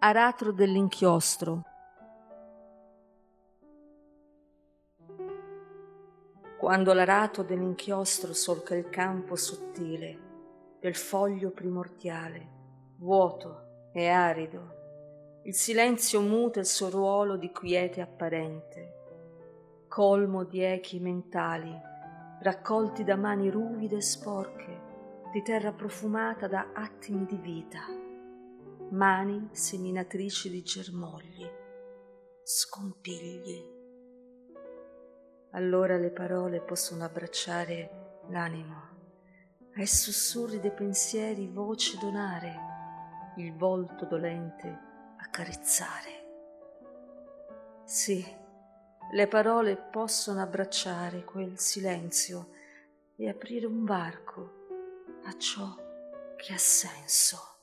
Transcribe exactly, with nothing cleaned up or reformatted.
Aratro dell'inchiostro. Quando l'arato dell'inchiostro solca il campo sottile del foglio primordiale, vuoto e arido, il silenzio muta il suo ruolo di quiete apparente, colmo di echi mentali raccolti da mani ruvide e sporche di terra profumata da attimi di vita, mani seminatrici di germogli, scompigli. Allora le parole possono abbracciare l'animo, ai sussurri dei pensieri voce donare, il volto dolente accarezzare. Sì, le parole possono abbracciare quel silenzio e aprire un varco a ciò che ha senso.